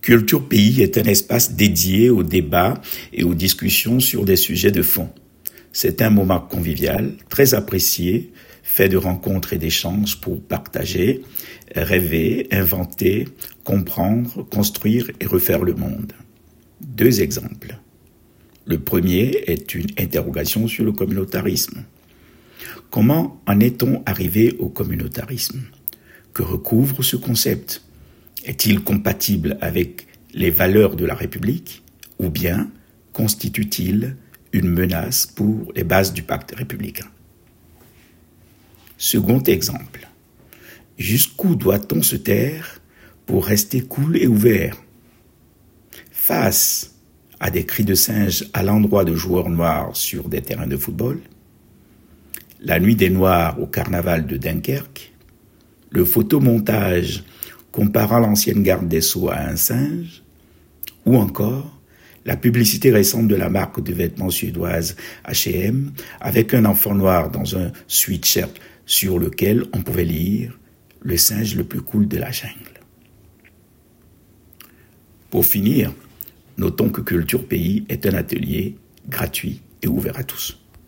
Culture Pays est un espace dédié au débat et aux discussions sur des sujets de fond. C'est un moment convivial, très apprécié, fait de rencontres et d'échanges pour partager, rêver, inventer, comprendre, construire et refaire le monde. 2 exemples. Le premier est une interrogation sur le communautarisme. Comment en est-on arrivé au communautarisme ? Que recouvre ce concept ? Est-il compatible avec les valeurs de la République ou bien constitue-t-il une menace pour les bases du pacte républicain ? Second exemple. Jusqu'où doit-on se taire pour rester cool et ouvert ? Face à des cris de singe à l'endroit de joueurs noirs sur des terrains de football, la nuit des Noirs au carnaval de Dunkerque, le photomontage comparant l'ancienne garde des Sceaux à un singe, ou encore la publicité récente de la marque de vêtements suédoise H&M avec un enfant noir dans un sweatshirt sur lequel on pouvait lire « Le singe le plus cool de la jungle ». Pour finir, notons que Culture Pays est un atelier gratuit et ouvert à tous.